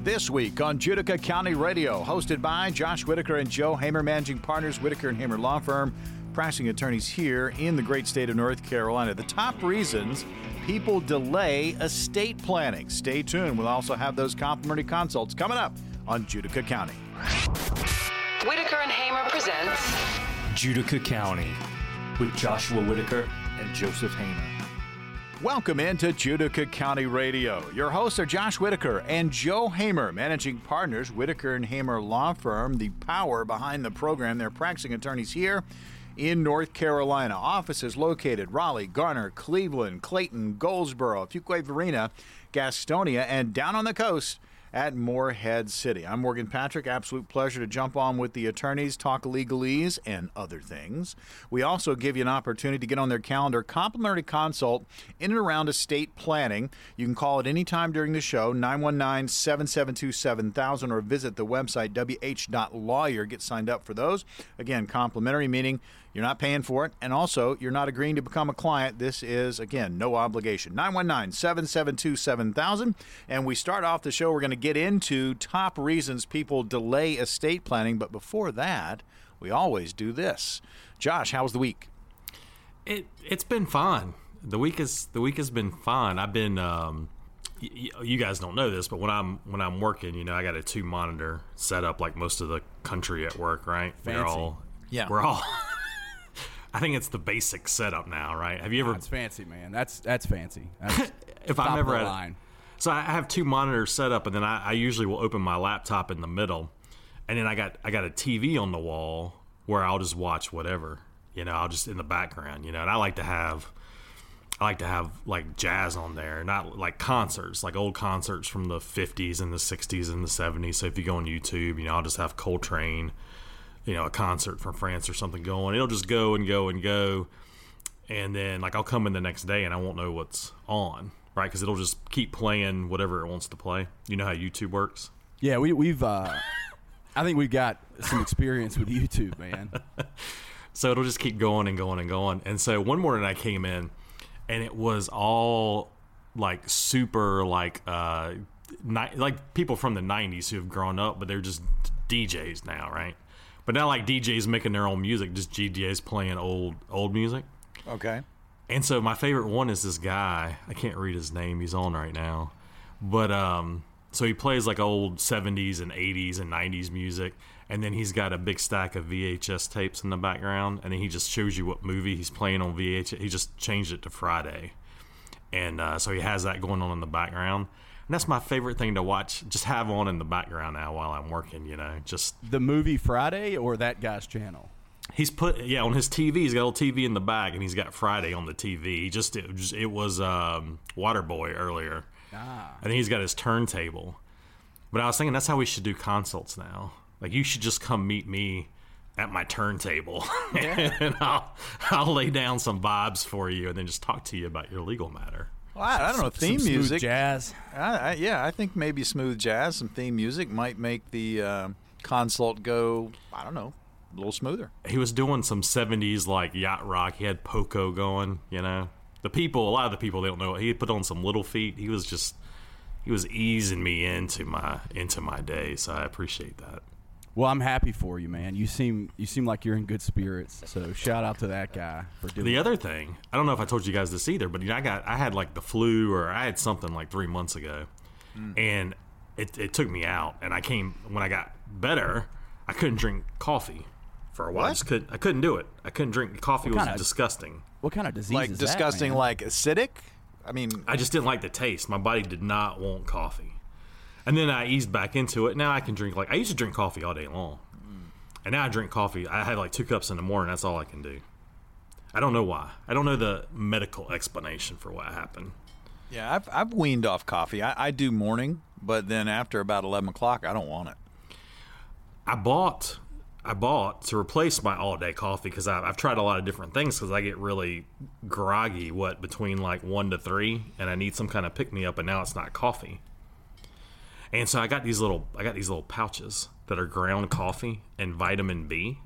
This week on Judica County Radio, hosted by Josh Whitaker and Joe Hamer, managing partners, Whitaker and Hamer Law Firm, practicing attorneys here in the great state of North Carolina. The top reasons people delay estate planning. Stay tuned. We'll also have those complimentary consults coming up on Judica County. Whitaker and Hamer presents Judica County with Joshua Whitaker and Joseph Hamer. Welcome into Judica County Radio. Your hosts are Josh Whitaker and Joe Hamer, managing partners, Whitaker and Hamer Law Firm, the power behind the program. They're practicing attorneys here in North Carolina. Offices located Raleigh, Garner, Cleveland, Clayton, Goldsboro, Fuquay-Varina, Gastonia, and down on the coast at Morehead City. I'm Morgan Patrick. Absolute pleasure to jump on with the attorneys, talk legalese and other things. We also give you an opportunity to get on their calendar, complimentary consult in and around estate planning. You can call at any time during the show, 919-772-7000, or visit the website, wh.lawyer. Get signed up for those. Again, complimentary, meaning you're not paying for it, and also you're not agreeing to become a client. This is, again, no obligation. 919-772-7000. And we start off the show, we're going to get into top reasons people delay estate planning. But before that, we always do this. Josh, how was the week? It's been fun. The week has been fun. I've been you guys don't know this, but when I'm working, you know, I got a 2-monitor setup like most of the country at work, right? Fancy. We're all I think it's the basic setup now, right? Have you ever? It's fancy, man. That's fancy. That's if I'm ever at so I have 2 monitors set up, and then I usually will open my laptop in the middle, and then I got a TV on the wall where I'll just watch whatever, you know. I'll just in the background, you know. And I like to have like jazz on there, not like concerts, like old concerts from the 50s and the 60s and the 70s. So if you go on YouTube, you know, I'll just have Coltrane, you know, a concert from France or something going. It'll just go and go and go. And then, like, I'll come in the next day and I won't know what's on, right? Because it'll just keep playing whatever it wants to play. You know how YouTube works? Yeah, we've I think we've got some experience with YouTube, man. So it'll just keep going and going and going. And so one morning I came in and it was all, like, super, like people from the 90s who have grown up, but they're just DJs now, right? But not like DJs making their own music, just DJs playing old music. Okay. And so my favorite one is this guy. I can't read his name. He's on right now. But so he plays like old 70s and 80s and 90s music. And then he's got a big stack of VHS tapes in the background. And then he just shows you what movie he's playing on VHS. He just changed it to Friday. And so he has that going on in the background. And that's my favorite thing to watch, just have on in the background now while I'm working, you know. Just the movie Friday or that guy's channel? He's put, on his TV, he's got a little TV in the back, and he's got Friday on the TV. It was Waterboy earlier. And then he's got his turntable. But I was thinking that's how we should do consults now. Like, you should just come meet me at my turntable, and I'll lay down some vibes for you and then just talk to you about your legal matter. Well, I don't know, theme some music. Jazz. I think maybe smooth jazz, some theme music might make the consult go, I don't know, a little smoother. He was doing some 70s, like, yacht rock. He had Poco going, you know. A lot of the people, they don't know. He put on some Little Feat. He was easing me into my day, so I appreciate that. Well, I'm happy for you, man. You seem like you're in good spirits. So shout out to that guy for doing The other thing, I don't know if I told you guys this either, but you know, I had like the flu, or I had something like 3 months ago, and it took me out. And when I got better, I couldn't drink coffee for a while. I couldn't do it. I couldn't drink coffee. It was disgusting. What kind of disease like is disgusting, that, man? like acidic? I mean, I just didn't like the taste. My body did not want coffee. And then I eased back into it. Now I can drink, like, I used to drink coffee all day long. And now I drink coffee. I have like 2 cups in the morning. That's all I can do. I don't know why. I don't know the medical explanation for what happened. Yeah, I've weaned off coffee. I do morning, but then after about 11 o'clock, I don't want it. I bought to replace my all-day coffee, because I've tried a lot of different things, because I get really groggy, between like 1 to 3, and I need some kind of pick-me-up, and now it's not coffee. And so I got these little pouches that are ground coffee and vitamin B.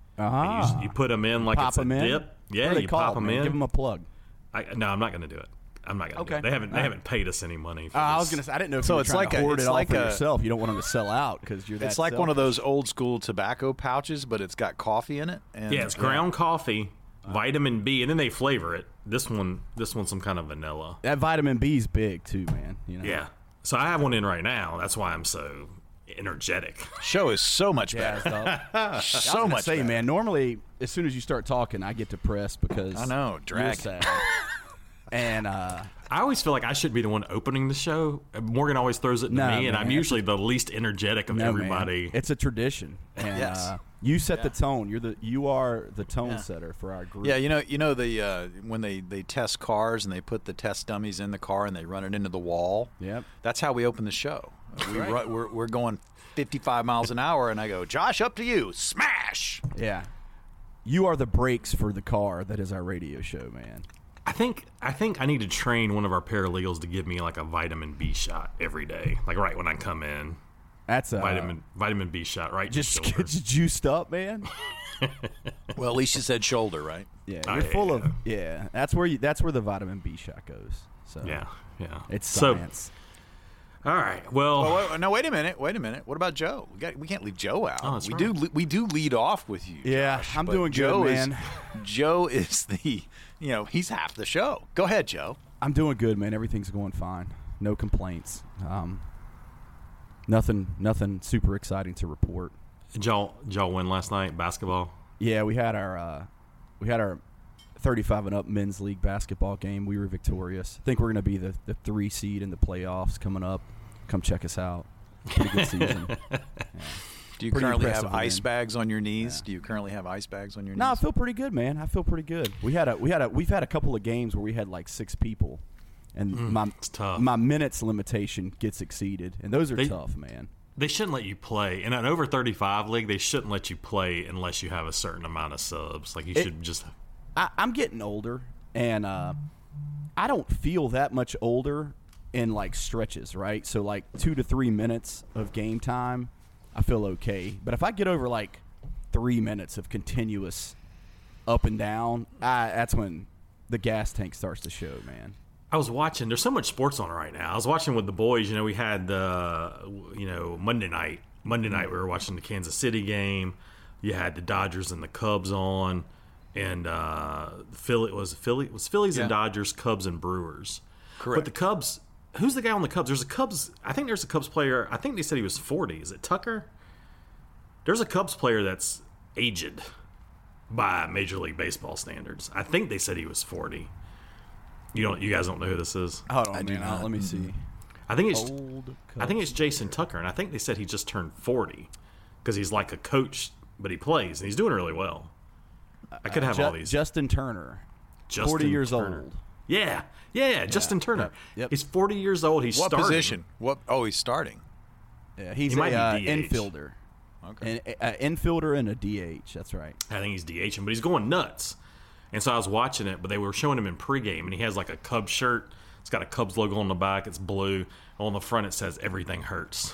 You put them in like pop it's a dip. Yeah, what are they you called, pop them man? in. Give them a plug. No, I'm not going to do it. I'm not gonna. Okay. They haven't paid us any money. For I was this. gonna say I didn't know if So you were it's trying like to a- hoard it's it all like for a- yourself. You don't want them to sell out because you're that. It's like one of selfish. those old school tobacco pouches, but it's got coffee in it. And Yeah, it's ground coffee, vitamin B, and then they flavor it. This one's some kind of vanilla. That vitamin B's big too, man. You know? Yeah. So I have one in right now. That's why I'm so energetic. Show is so much Yeah, better. it's So much say, better. man. Normally, as soon as you start talking, I get depressed because I know, you're drag. sad. And I always feel like I should be the one opening the show. Morgan always throws it to No, me, and I'm man. usually the least energetic of no, everybody. man, it's a tradition. And, Yes. you set the tone. You are the tone setter for our group. Yeah, you know the when they test cars and they put the test dummies in the car and they run it into the wall. Yep. That's how we open the show. We're going 55 miles an hour, and I go, Josh, up to you, smash. Yeah. You are the brakes for the car that is our radio show, man. I think I need to train one of our paralegals to give me like a vitamin B shot every day, like right when I come in. That's a Vitamin B shot, right? just in the shoulder. get you juiced up, man. Well, at least you said shoulder, right? Yeah, Oh, you're yeah, full yeah. of that's where the vitamin B shot goes. So Yeah. it's So, science. all right. Well, Oh, no, wait a minute. What about Joe? We can't leave Joe out. Oh, that's We do lead off with you. Yeah, Josh, I'm but doing good, Joe man. Joe is the he's half the show. Go ahead, Joe. I'm doing good, man. Everything's going fine. No complaints. Nothing super exciting to report. did y'all win last night basketball? Yeah, we had our 35 and up men's league basketball game. We were victorious. I think we're going to be the 3 seed in the playoffs coming up. Come check us out. Pretty good season. Do you Pretty currently have impressive ice win. bags on your knees? Do you currently have ice bags on your knees? No, I feel pretty good, man. I feel pretty good. We've had a couple of games where we had like 6 people, and it's tough. my minutes limitation gets exceeded, and those are They- tough, man. They shouldn't let you play in an over 35 league. They shouldn't let you play unless you have a certain amount of subs. Like you should just. I'm getting older, and I don't feel that much older in like stretches, right? So like 2 to 3 minutes of game time, I feel okay. But if I get over like 3 minutes of continuous up and down, that's when the gas tank starts to show, man. I was watching. There's so much sports on right now. I was watching with the boys. We had Monday night. Monday night we were watching the Kansas City game. You had the Dodgers and the Cubs on, and Phillies and Dodgers, Cubs and Brewers. Correct. But the Cubs. Who's the guy on the Cubs? There's a Cubs. I think there's a Cubs player. I think they said he was 40. Is it Tucker? There's a Cubs player that's aged by Major League Baseball standards. I think they said he was 40. You guys don't know who this is? Hold on, I do man. not. Let me see. I think it's Old Jason Tucker, and I think they said he just turned 40 because he's like a coach, but he plays and he's doing really well. I could have all these. Justin Turner, Justin 40 years Turner. old. Yeah, Justin Turner. Yep. He's 40 years old. He's What starting. position? What? Oh, he's starting. Yeah, he's He might a be DH. infielder. Okay. An infielder and a DH. That's right. I think he's DHing, but he's going nuts. And so I was watching it, but they were showing him in pregame, and he has like a Cubs shirt. It's got a Cubs logo on the back. It's blue. On the front, it says "Everything hurts."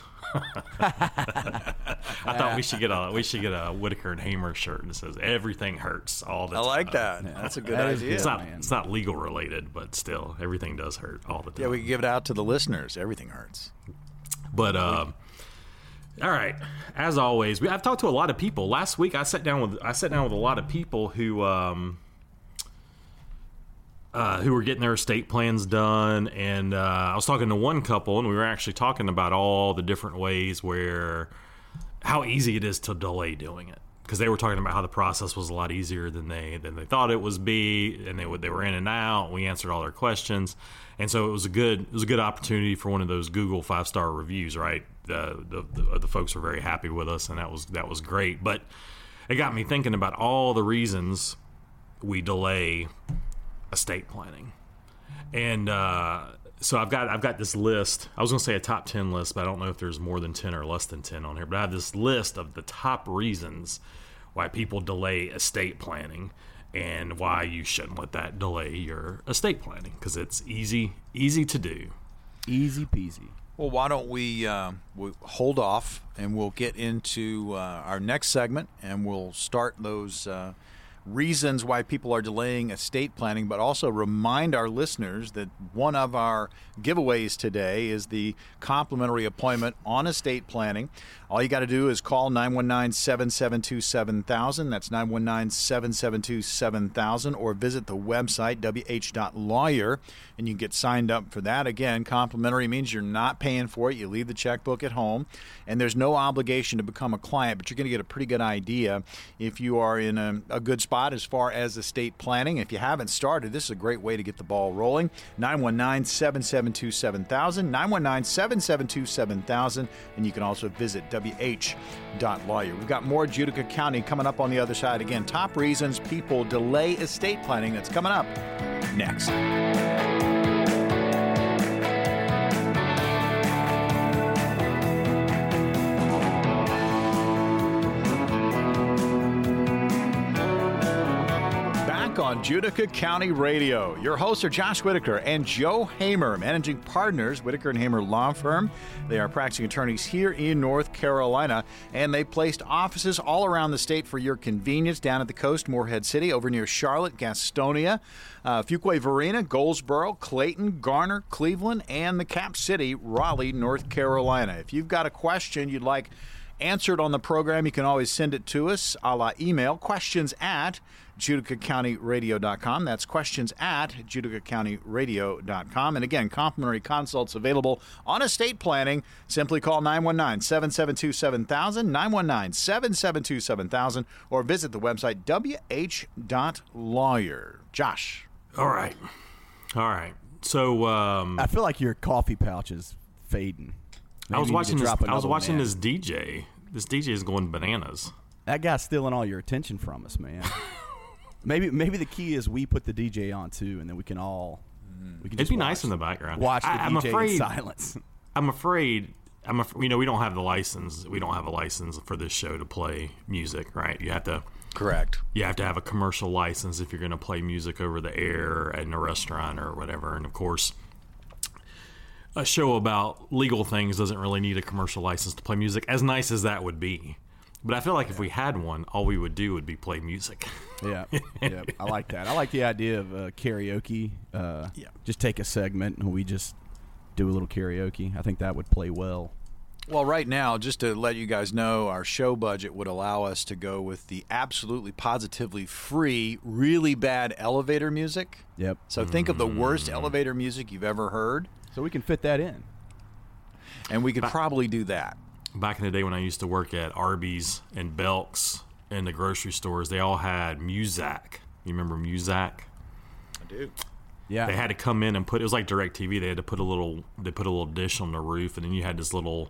I thought we should get a Whitaker and Hamer shirt that says "Everything hurts" all the I time. like that. That's a good That is idea. It's not man. it's not legal related, but still, everything does hurt all the time. Yeah, we can give it out to the listeners. Everything hurts. But all right. As always, I've talked to a lot of people. Last week, I sat down with a lot of people who were getting their estate plans done, and I was talking to one couple, and we were actually talking about all the different ways how easy it is to delay doing it. Because they were talking about how the process was a lot easier than they thought it was and they were in and out. We answered all their questions, and so it was a good opportunity for one of those Google 5-star reviews. Right, the folks were very happy with us, and that was great. But it got me thinking about all the reasons we delay estate planning, and so I've got this list. I was going to say a top 10 list, but I don't know if there's more than 10 or less than 10 on here. But I have this list of the top reasons why people delay estate planning and why you shouldn't let that delay your estate planning, because it's easy to do. Easy peasy. Well, why don't we hold off and we'll get into our next segment, and we'll start those reasons why people are delaying estate planning, but also remind our listeners that one of our giveaways today is the complimentary appointment on estate planning. All you got to do is call 919-772-7000. That's 919-772-7000, or visit the website, wh.lawyer, and you can get signed up for that. Again, complimentary means you're not paying for it. You leave the checkbook at home, and there's no obligation to become a client, but you're going to get a pretty good idea if you are in a good spot as far as estate planning. If you haven't started, this is a great way to get the ball rolling. 919-772-7000, 919-772-7000, and you can also visit wh.lawyer. We've got more Judica County coming up on the other side. Again, top reasons people delay estate planning. That's coming up next. On Judica County Radio. Your hosts are Josh Whitaker and Joe Hamer, managing partners, Whitaker and Hamer Law Firm. They are practicing attorneys here in North Carolina, and they placed offices all around the state for your convenience. Down at the coast, Morehead City, over near Charlotte, Gastonia, Fuquay-Varina, Goldsboro, Clayton, Garner, Cleveland, and the Cap City, Raleigh, North Carolina. If you've got a question you'd like answered on the program, you can always send it to us a la email, questions@JudicaCountyRadio.com. That's questions@JudicaCountyRadio.com. And again, complimentary consults available on estate planning. Simply call 919-772-7000, 919-772-7000, or visit the website wh.lawyer. Josh. All right. So I feel like your coffee pouch is fading. I was watching man. this DJ. This DJ is going bananas. That guy's stealing all your attention from us, man. maybe the key is we put the DJ on too, and then we can It'd be nice in the background. Watch the DJ in silence. I'm afraid. We don't have the license. We don't have a license for this show to play music, right? You have to. Correct. You have to have a commercial license if you're going to play music over the air in a restaurant or whatever. And of course, a show about legal things doesn't really need a commercial license to play music, as nice as that would be. But I feel like if we had one, all we would do would be play music. Yeah, I like that. I like the idea of karaoke. Just take a segment and we just do a little karaoke. I think that would play well. Well, right now, just to let you guys know, our show budget would allow us to go with the absolutely positively free, really bad elevator music. Yep. So think of the worst elevator music you've ever heard. So we can fit that in. And we could probably do that. Back in the day when I used to work at Arby's and Belk's and the grocery stores, they all had Muzak. You remember Muzak? I do. Yeah. They had to come in and it was like DirecTV. They had to put a little dish on the roof, and then you had this little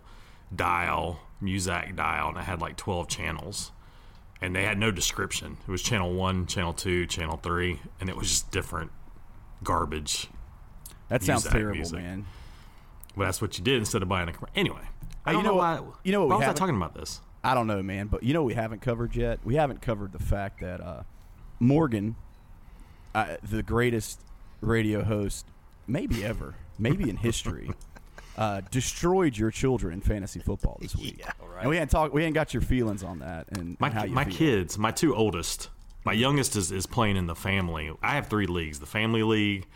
Muzak dial, and it had like 12 channels. And they had no description. It was channel 1, channel 2, channel 3, and it was just different garbage. That sounds terrible, music. Man. But that's what you did instead of buying a commercial. Anyway, I don't know know what, why. Why was I talking about this? I don't know, man. But you know what we haven't covered yet? We haven't covered the fact that Morgan, the greatest radio host maybe ever, maybe in history, destroyed your children in fantasy football this week. Yeah, right. And we ain't got your feelings on that. And how you my feel. kids, my two oldest, my youngest is playing in the family. I have 3 leagues: the family league,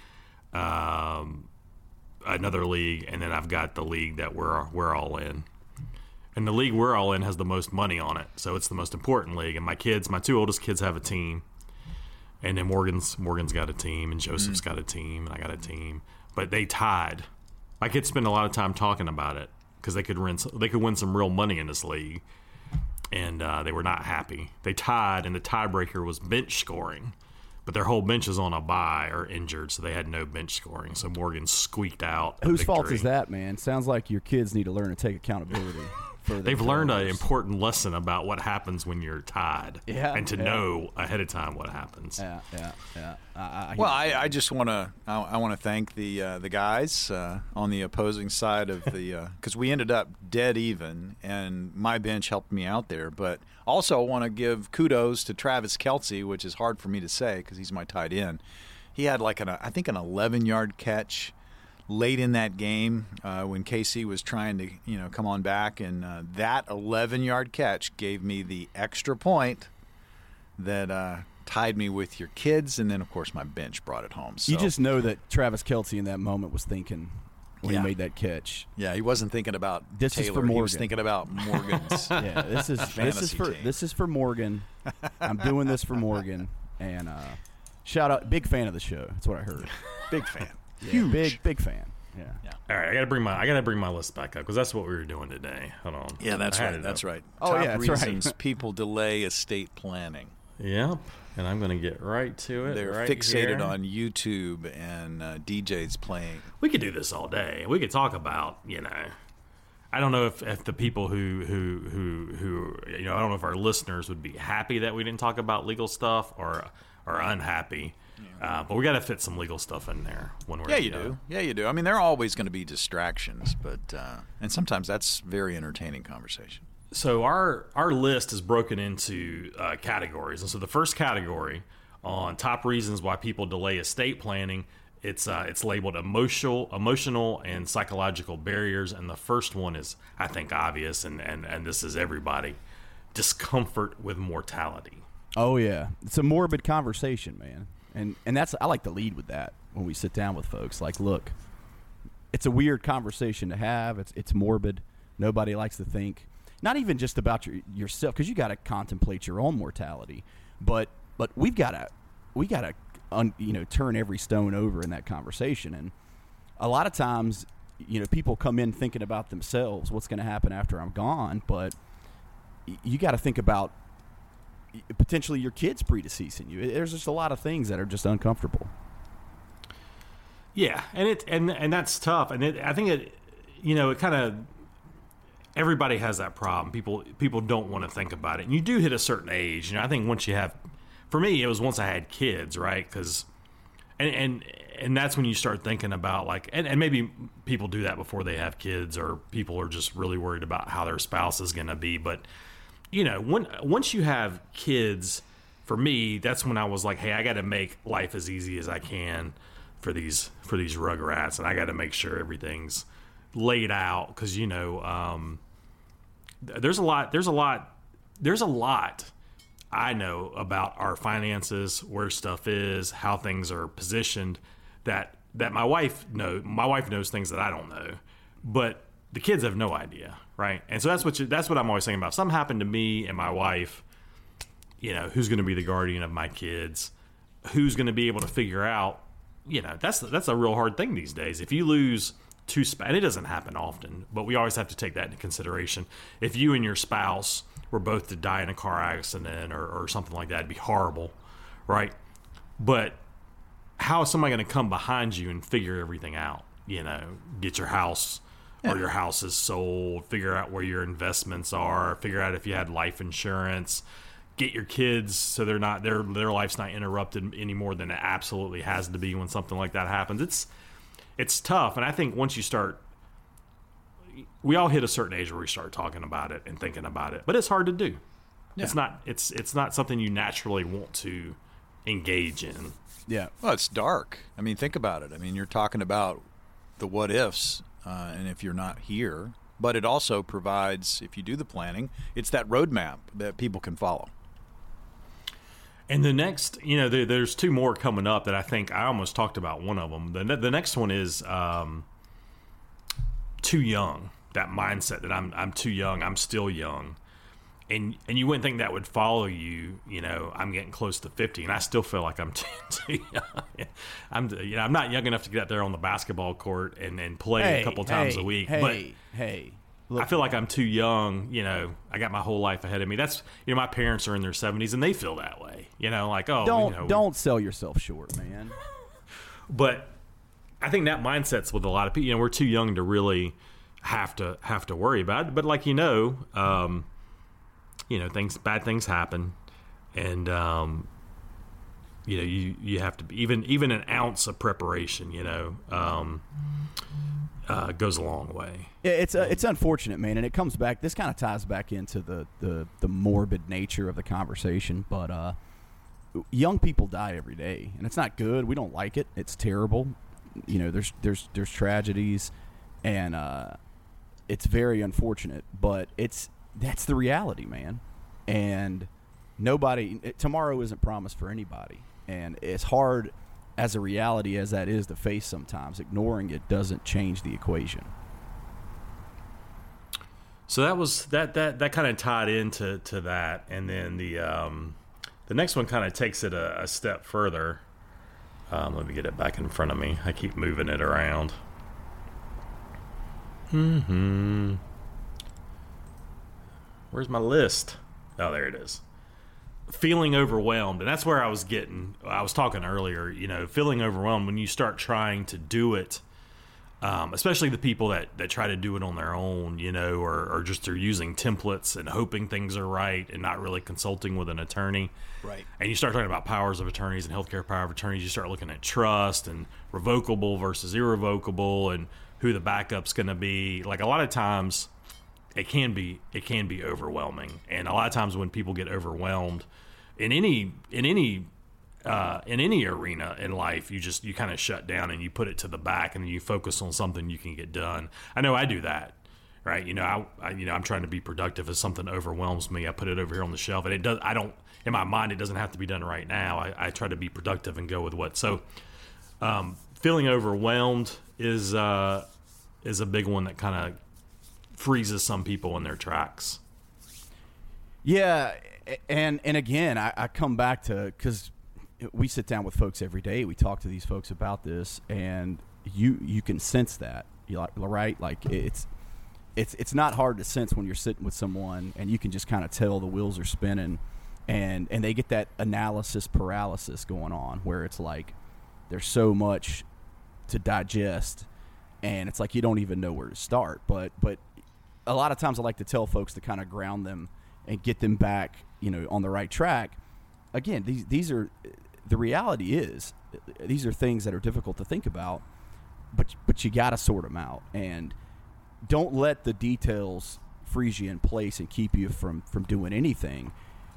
another league, and then I've got the league that we're all in. And the league we're all in has the most money on it, so it's the most important league. And my 2 oldest kids have a team, and then Morgan's got a team, and Joseph's got a team, and I got a team. But they tied. My kids spend a lot of time talking about it because they could win some real money in this league, and they were not happy. They tied, and the tiebreaker was bench scoring. But their whole bench is on a bye or injured, so they had no bench scoring. So Morgan squeaked out a Whose victory. fault is that, man? Sounds like your kids need to learn to take accountability. They've learned an important lesson about what happens when you're tied, and to know ahead of time what happens. Yeah. I just want to thank the guys on the opposing side of the because we ended up dead even, and my bench helped me out there. But also, I want to give kudos to Travis Kelce, which is hard for me to say because he's my tight end. He had like an 11-yard catch late in that game when KC was trying to come on back, and that 11-yard catch gave me the extra point that tied me with your kids, and then of course my bench brought it home. So You just know that Travis Kelce in that moment was thinking when he made that catch. yeah, he wasn't thinking about This Taylor. is for He was Morgan. thinking about Morgan's. Yeah, this is Fantasy team. this is for Morgan. I'm doing this for Morgan, and shout out, big fan of the show. That's what I heard. Big fan. Yeah, Huge. big fan. Yeah. All right, I gotta bring my list back up because that's what we were doing today. Hold on. Yeah, that's I had right. it That's up. right. Oh, Top yeah, that's right. reasons people delay estate planning. Yep. And I'm gonna get right to it. They're right fixated here. on YouTube and DJs playing. We could do this all day. We could talk about, I don't know if the people who I don't know if our listeners would be happy that we didn't talk about legal stuff or unhappy. But we got to fit some legal stuff in there when we're Yeah, you do. Yeah, you do. I mean, there are always going to be distractions, but and sometimes that's very entertaining conversation. So our list is broken into categories, and so the first category on top reasons why people delay estate planning, it's labeled emotional and psychological barriers, and the first one is, I think, obvious, and this is everybody: discomfort with mortality. Oh yeah, it's a morbid conversation, man, and that's, I like to lead with that when we sit down with folks. Like, look, it's a weird conversation to have. It's morbid. Nobody likes to think, not even just about yourself, because you got to contemplate your own mortality, but we gotta turn every stone over in that conversation. And a lot of times, people come in thinking about themselves, what's going to happen after I'm gone, but you got to think about potentially your kids predeceasing you. There's just a lot of things that are just uncomfortable. Yeah, and that's tough, and I think it kind of, everybody has that problem. People don't want to think about it, and you do hit a certain age. I think once you have, for me, it was once I had kids, right? Because, and that's when you start thinking about and maybe people do that before they have kids, or people are just really worried about how their spouse is going to be. But once you have kids, for me, that's when I was like, hey, I got to make life as easy as I can for these rugrats, and I got to make sure everything's laid out, because there's a lot I know about our finances, where stuff is, how things are positioned, that my wife knows things that I don't know, but the kids have no idea, right? And so that's what I'm always saying about. If something happened to me and my wife, who's going to be the guardian of my kids? Who's going to be able to figure out? That's a real hard thing these days. If you lose and it doesn't happen often, but we always have to take that into consideration. If you and your spouse were both to die in a car accident or something like that, it'd be horrible, right? But how is somebody going to come behind you and figure everything out? Get your house, or your house is sold, figure out where your investments are, figure out if you had life insurance, get your kids so their life's not interrupted any more than it absolutely has to be when something like that happens. It's tough, and I think once you start, we all hit a certain age where we start talking about it and thinking about it, but it's hard to do. Yeah. It's not something you naturally want to engage in. Yeah. Well, it's dark. I mean, think about it. I mean, you're talking about the what ifs, and if you're not here, but it also provides, if you do the planning, it's that roadmap that people can follow. And the next, there's two more coming up that I think I almost talked about one of them. The next one is too young. That mindset that I'm too young, I'm still young, and you wouldn't think that would follow you. I'm getting close to 50, and I still feel like I'm too young. I'm not young enough to get out there on the basketball court and play a couple times a week. Look, I feel like I'm too young. I got my whole life ahead of me. That's, my parents are in their 70s and they feel that way. Don't sell yourself short, man. But I think that mindset's with a lot of people. We're too young to really have to worry about it. But bad things happen, and you have to be, even an ounce of preparation. Goes a long way. Yeah, it's unfortunate, man, and it comes back. This kind of ties back into the morbid nature of the conversation. But young people die every day, and it's not good. We don't like it. It's terrible. There's tragedies, and it's very unfortunate. But that's the reality, man. And tomorrow isn't promised for anybody. And as hard as a reality as that is to face sometimes, ignoring it doesn't change the equation. So that was that kind of tied into that, and then the next one kind of takes it a step further. Let me get it back in front of me. I keep moving it around. Where's my list? Oh, there it is. Feeling overwhelmed, and that's where I was talking earlier. Feeling overwhelmed when you start trying to do it. Especially the people that try to do it on their own, or just are using templates and hoping things are right and not really consulting with an attorney. Right. And you start talking about powers of attorneys and healthcare power of attorneys. You start looking at trust and revocable versus irrevocable and who the backup's going to be. Like, a lot of times it can be overwhelming. And a lot of times when people get overwhelmed in any arena in life, you kind of shut down and you put it to the back and then you focus on something you can get done. I know I do that, right? I'm trying to be productive. If something overwhelms me, I put it over here on the shelf, and in my mind, it doesn't have to be done right now. I try to be productive and go with what. So, feeling overwhelmed is a big one that kind of freezes some people in their tracks. Yeah. And again, I come back to, because we sit down with folks every day. We talk to these folks about this, and you can sense that, right? Like, it's not hard to sense when you're sitting with someone, and you can just kind of tell the wheels are spinning, and they get that analysis paralysis going on, where it's like there's so much to digest, and it's like you don't even know where to start. But a lot of times I like to tell folks to kind of ground them and get them back, on the right track. Again, these are. The reality is, these are things that are difficult to think about, but you got to sort them out, and don't let the details freeze you in place and keep you from doing anything.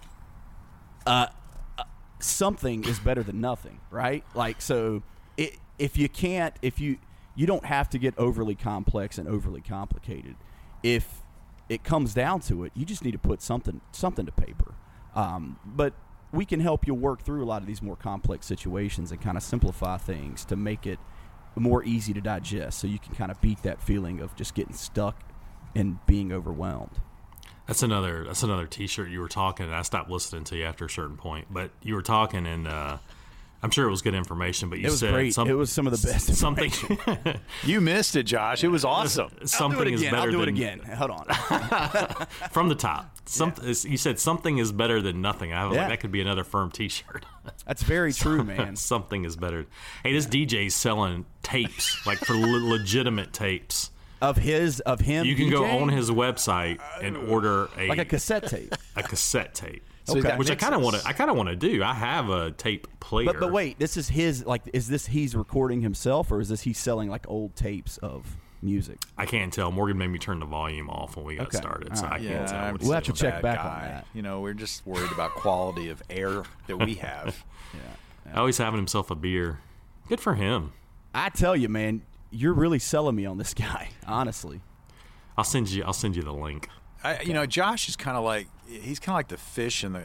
Something is better than nothing, right? Like, so if you don't have to get overly complex and overly complicated. If it comes down to it, you just need to put something to paper. But we can help you work through a lot of these more complex situations and kind of simplify things to make it more easy to digest, so you can kind of beat that feeling of just getting stuck and being overwhelmed. That's another T-shirt. You were talking, and I stopped listening to you after a certain point. But you were talking, and I'm sure it was good information. But you said great. It was some of the best something. You missed it, Josh. It was awesome. Something is better. I'll do it than, again. Hold on. From the top. You said something is better than nothing. I was like, that could be another firm T-shirt. That's very true, man. Something is better. Hey, this DJ's selling tapes, like for legitimate tapes. Of him. You can DJing? go on his website and order like a cassette tape. A cassette tape. So Okay. Which I kind of want to do. I have a tape player. But wait, this is his. Like, is this he's recording himself, or is this he's selling like old tapes of music? I can't tell. Morgan made me turn the volume off when we got started, so I can't tell. We'll have to check back on guy. that. We're just worried about quality of air that we have. Always having himself a beer. Good for him. I tell you, man, you're really selling me on this guy. Honestly, I'll send you the link. Josh is kind of like the fish and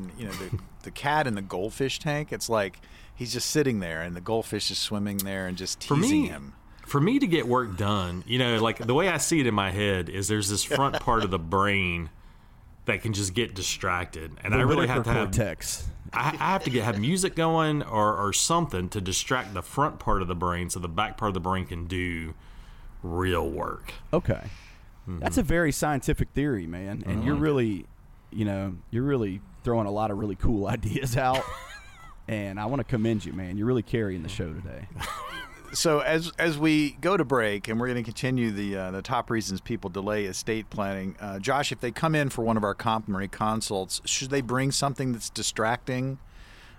the cat in the goldfish tank. It's like he's just sitting there, and the goldfish is swimming there and just teasing him. For me to get work done, like the way I see it in my head is there's this front part of the brain that can just get distracted, and I really have to have cortex. I have to have music going or something to distract the front part of the brain, so the back part of the brain can do real work. Okay. That's a very scientific theory, man. And you're really throwing a lot of really cool ideas out. And I want to commend you, man. You're really carrying the show today. So as we go to break, and we're going to continue the top reasons people delay estate planning, Josh, if they come in for one of our complimentary consults, should they bring something that's distracting?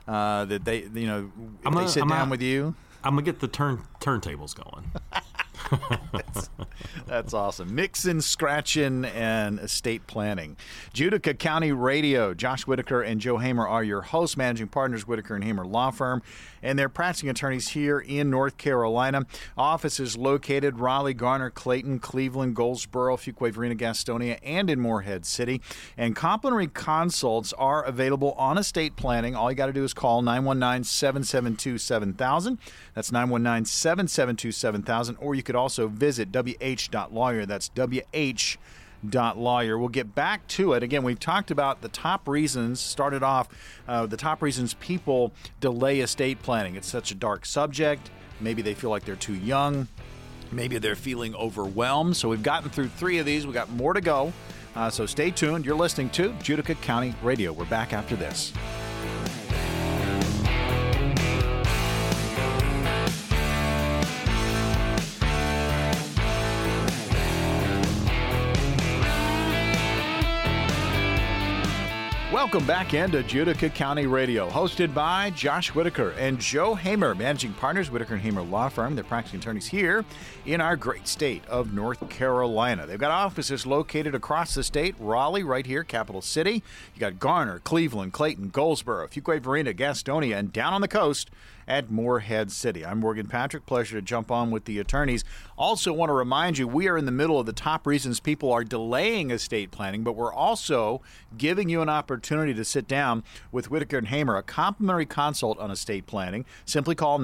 That they, if they sit down with you, I'm gonna get the turntables going. That's awesome. Mixing, scratching, and estate planning. Judica County Radio. Josh Whitaker and Joe Hamer are your hosts, managing partners, Whitaker and Hamer Law Firm, and they're practicing attorneys here in North Carolina. Office is located Raleigh, Garner, Clayton, Cleveland, Goldsboro, Fuquay, Varina, Gastonia, and in Morehead City. And complimentary consults are available on estate planning. All you got to do is call 919-772-7000. That's 919-772-7000. Or you could also visit wh.lawyer. That's wh.lawyer. We'll get back to it. Again, we've talked about the top reasons, started off, the top reasons people delay estate planning. It's such a dark subject. Maybe they feel like they're too young. Maybe they're feeling overwhelmed. So we've gotten through 3 of these. We've got more to go. So stay tuned. You're listening to Judica County Radio. We're back after this. Welcome back into Judica County Radio, hosted by Josh Whitaker and Joe Hamer, managing partners, Whitaker and Hamer Law Firm. They're practicing attorneys here in our great state of North Carolina. They've got offices located across the state, Raleigh, right here, capital city. You got Garner, Cleveland, Clayton, Goldsboro, Fuquay, Varina, Gastonia, and down on the coast at Morehead City. I'm Morgan Patrick. Pleasure to jump on with the attorneys. Also want to remind you, we are in the middle of the top reasons people are delaying estate planning, but we're also giving you an opportunity to sit down with Whitaker and Hamer, a complimentary consult on estate planning. Simply call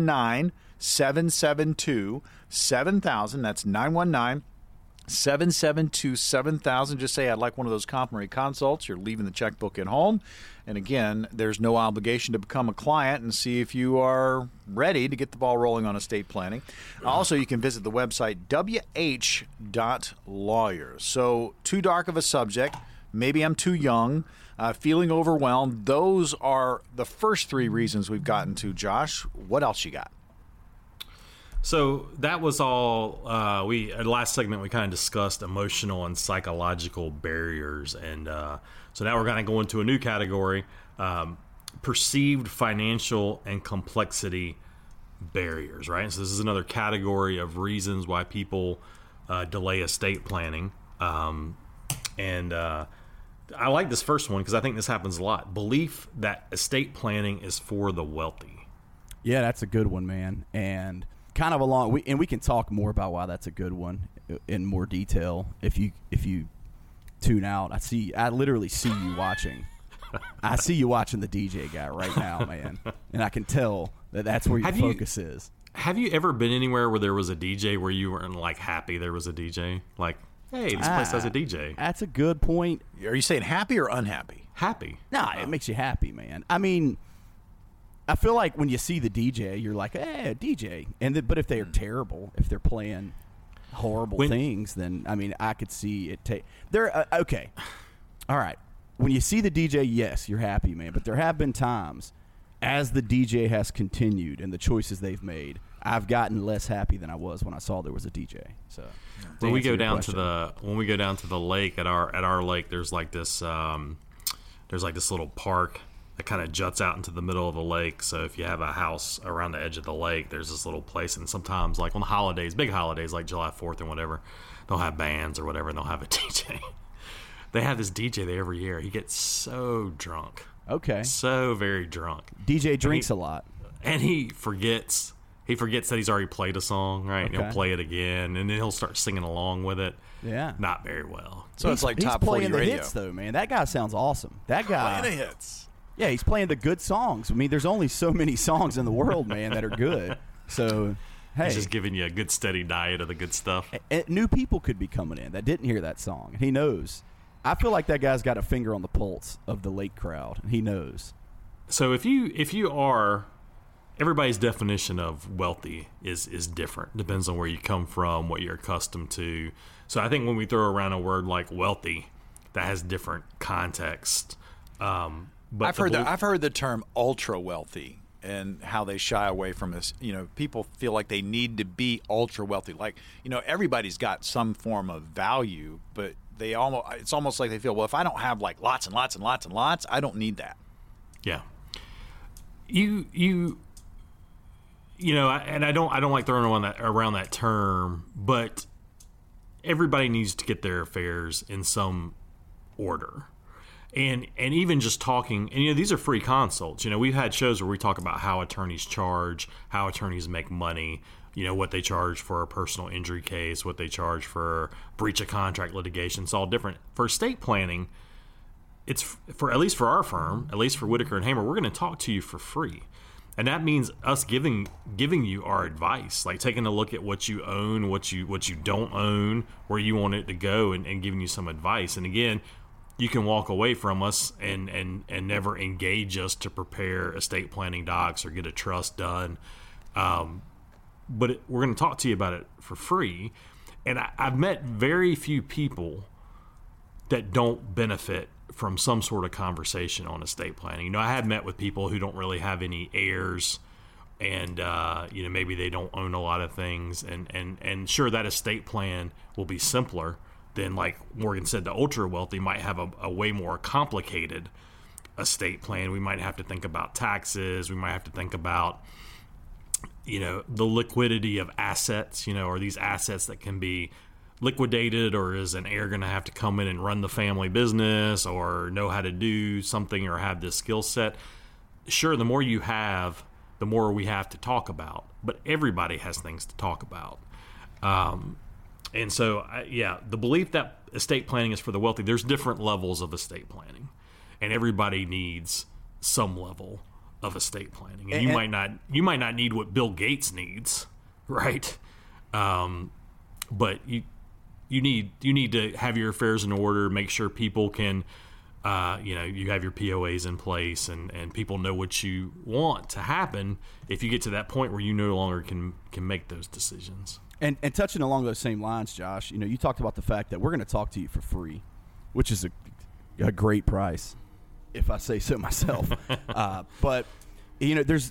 919-772-7000. That's 919-772-7000. Just say, I'd like one of those complimentary consults. You're leaving the checkbook at home. And again, there's no obligation to become a client and see if you are ready to get the ball rolling on estate planning. Also, you can visit the website wh.lawyer. So, too dark of a subject. Maybe I'm too young. Feeling overwhelmed. Those are the first 3 reasons we've gotten to. Josh, what else you got? So that was all. At last segment we kind of discussed emotional and psychological barriers, and so now we're going to go into a new category: perceived financial and complexity barriers. Right. So this is another category of reasons why people delay estate planning, and I like this first one because I think this happens a lot. Belief that estate planning is for the wealthy. Yeah, that's a good one, man, and kind of we can talk more about why that's a good one in more detail if you tune out. I literally see you watching. I see you watching the DJ guy right now, man, and I can tell that's where your focus is. Have you ever been anywhere where there was a DJ where you weren't like happy there was a DJ? Like, hey, this place has a DJ. That's a good point. Are you saying happy or unhappy? Happy. Nah, it makes you happy, man. I mean, I feel like when you see the DJ, you're like, "Hey, DJ." But if they are terrible, if they're playing horrible things, then I mean, I could see it take. They're okay. All right. When you see the DJ, yes, you're happy, man. But there have been times, as the DJ has continued and the choices they've made, I've gotten less happy than I was when I saw there was a DJ. So when we go down to the lake at our lake, there's like this little park that kind of juts out into the middle of the lake. So if you have a house around the edge of the lake, there's this little place. And sometimes, like on the holidays, big holidays like July 4th and whatever, they'll have bands or whatever, and they'll have a DJ. They have this DJ there every year. He gets so drunk. Okay. So very drunk. DJ drinks a lot. And he forgets that he's already played a song, right? Okay. And he'll play it again, and then he'll start singing along with it. Yeah. Not very well. So it's like top 40 radio. He's playing the hits, though, man. That guy sounds awesome. That guy. Playing the hits. Yeah, he's playing the good songs. I mean, there's only so many songs in the world, man, that are good. So, hey. He's just giving you a good, steady diet of the good stuff. New people could be coming in that didn't hear that song. And he knows. I feel like that guy's got a finger on the pulse of the lake crowd. And he knows. So if you are, everybody's definition of wealthy is different. Depends on where you come from, what you're accustomed to. So I think when we throw around a word like wealthy, that has different context. But I've heard the term ultra wealthy and how they shy away from this. You know, people feel like they need to be ultra wealthy. Like, you know, everybody's got some form of value, but it's almost like they feel, well, if I don't have like lots and lots and lots and lots, I don't need that. Yeah. You I don't like throwing around that term, but everybody needs to get their affairs in some order. And even just talking, and these are free consults. We've had shows where we talk about how attorneys charge, how attorneys make money, what they charge for a personal injury case, what they charge for breach of contract litigation. It's all different. For estate planning, it's for, at least for our firm, at least for Whitaker and Hamer, we're going to talk to you for free. And that means us giving you our advice, like taking a look at what you own, what you don't own, where you want it to go, and giving you some advice. And again, you can walk away from us and never engage us to prepare estate planning docs or get a trust done. But we're going to talk to you about it for free. And I've met very few people that don't benefit from some sort of conversation on estate planning. I have met with people who don't really have any heirs, and maybe they don't own a lot of things. And sure, that estate plan will be simpler than, like Morgan said, the ultra wealthy might have a way more complicated estate plan. We might have to think about taxes. We might have to think about, the liquidity of assets. Are these assets that can be liquidated, or is an heir going to have to come in and run the family business, or know how to do something, or have this skill set? Sure, the more you have, the more we have to talk about. But everybody has things to talk about. And so, the belief that estate planning is for the wealthy, there's different levels of estate planning, and everybody needs some level of estate planning. And you might not need what Bill Gates needs, right? But you need to have your affairs in order, make sure people can, you have your POAs in place, and people know what you want to happen if you get to that point where you no longer can make those decisions. And touching along those same lines, Josh, you talked about the fact that we're going to talk to you for free, which is a great price, if I say so myself. But there's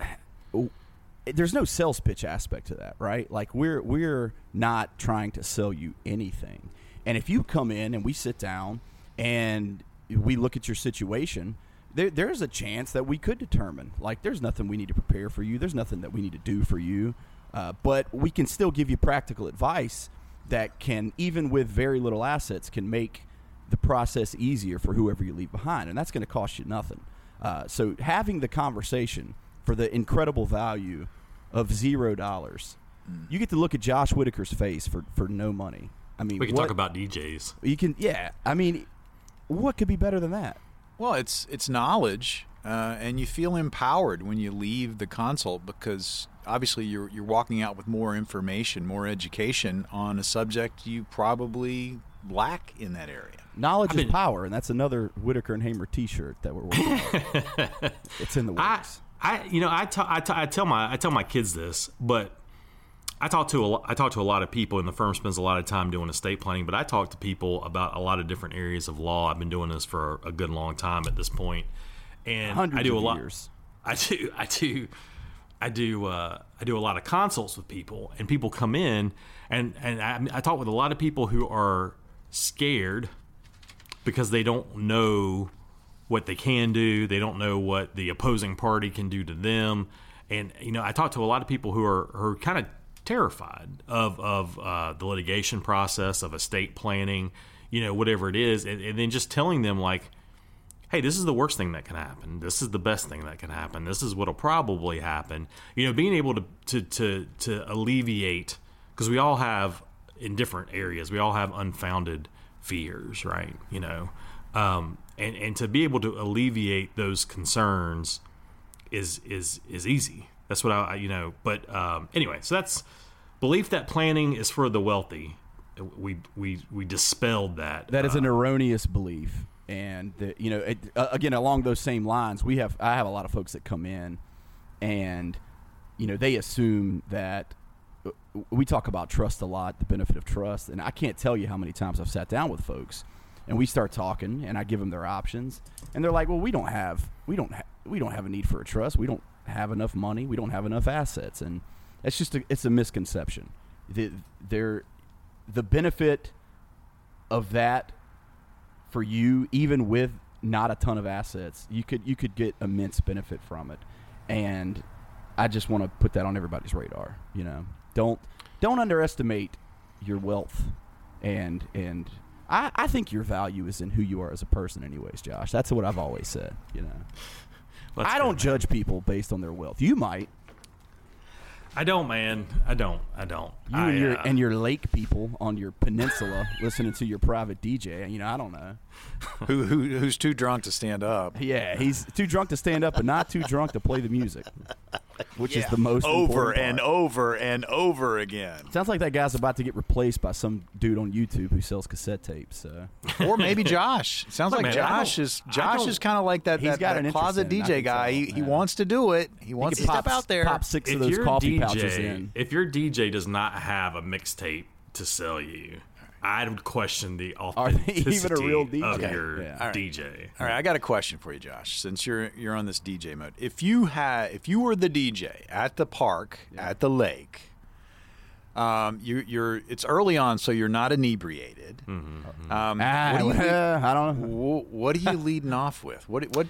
no sales pitch aspect to that, right? Like we're not trying to sell you anything. And if you come in and we sit down and we look at your situation, there's a chance that we could determine, like, there's nothing we need to prepare for you. There's nothing that we need to do for you. But we can still give you practical advice that can, even with very little assets, can make the process easier for whoever you leave behind. And that's going to cost you nothing. So having the conversation for the incredible value of $0, you get to look at Josh Whitaker's face for no money. I mean, we can talk about DJs. You can, I mean, what could be better than that? Well, it's knowledge, and you feel empowered when you leave the consult, because obviously you're walking out with more information, more education on a subject you probably lack in that area. Knowledge is power, and that's another Whitaker and Hamer T-shirt that we're working on. It's in the works. I tell my kids this, but I talk to a lot of people, and the firm spends a lot of time doing estate planning. But I talk to people about a lot of different areas of law. I've been doing this for a good long time at this point, and hundreds I do of a lot. Years. I do a lot of consults with people, and people come in, and I talk with a lot of people who are scared because they don't know what they can do. They don't know what the opposing party can do to them. And, I talk to a lot of people who are kind of terrified of the litigation process, of estate planning, whatever it is. And then just telling them, like, hey, this is the worst thing that can happen. This is the best thing that can happen. This is what'll probably happen. Being able to alleviate, because we all have, in different areas, we all have unfounded fears, right? And to be able to alleviate those concerns is easy. That's what But anyway, so that's belief that planning is for the wealthy. We dispelled that. That is an erroneous belief. And again, along those same lines, I have a lot of folks that come in, and they assume that we talk about trust a lot, the benefit of trust, and I can't tell you how many times I've sat down with folks, and we start talking, and I give them their options, and they're like, "Well, we don't have a need for a trust. We don't have enough money. We don't have enough assets," and it's a misconception. The benefit of that for you, even with not a ton of assets, you could get immense benefit from it. And I just want to put that on everybody's radar. Don't underestimate your wealth, and I think your value is in who you are as a person, anyways, Josh. That's what I've always said. I don't judge people based on their wealth. You might. I don't, man. I don't. You and your lake people on your peninsula listening to your private DJ. I don't know. Who's too drunk to stand up? Yeah, he's too drunk to stand up, but not too drunk to play the music, which is the most over important and part. over and over again. Sounds like that guy's about to get replaced by some dude on YouTube who sells cassette tapes. Or maybe Josh. Sounds like man, Josh is kind of like that got an closet interest in it. I DJ can guy. tell. He wants to do it. He wants to step out there. Pop 6 of If those your coffee pouches in. if your DJ does not have a mixtape to sell you, I would question the Are they even a authenticity real of DJ? your Yeah. DJ. All right, I got a question for you, Josh. Since you're on this DJ mode, if you were the DJ at the park at the lake, it's early on, so you're not inebriated. I don't know. What are you leading off with?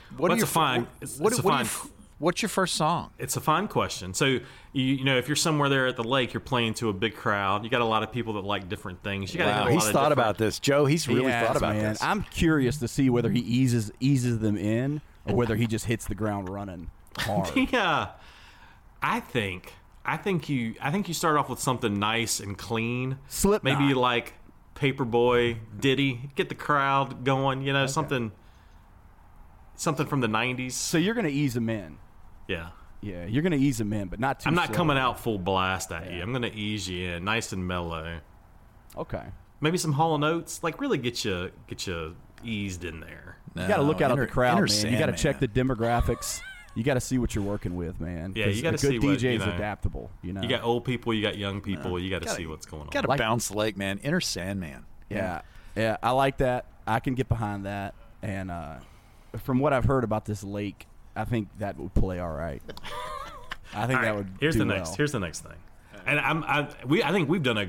What's your first song? It's a fine question. So, if you're somewhere there at the lake, you're playing to a big crowd. You got a lot of people that like different things. You got Wow, he's thought about this, Joe. He's really thought about this. I'm curious to see whether he eases them in or whether he just hits the ground running hard. Yeah, I think you start off with something nice and clean. Slipknot. Maybe like Paperboy, Diddy, get the crowd going. Something from the '90s. So you're going to ease them in. Yeah, You're going to ease them in, but not too I'm not slow. coming out full blast at you. I'm going to ease you in, nice and mellow. Okay. Maybe some Hall & Oates, like really get you eased in there. You got to look out at the crowd, man. You got to Sandman. check the demographics. You got to see what you're working with, man. Yeah, you 'Cause gotta a see good what, DJ you is know. adaptable. You got old people, you got young people. You got to see what's going on. Got to Like- bounce the lake, man. Inner Sandman. Yeah, I like that. I can get behind that. And from what I've heard about this lake, I think that would play all right. I think that would. Here's do the well. next. Here's the next thing, and I think we've done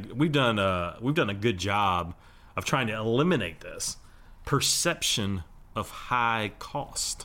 a good job of trying to eliminate this perception of high cost.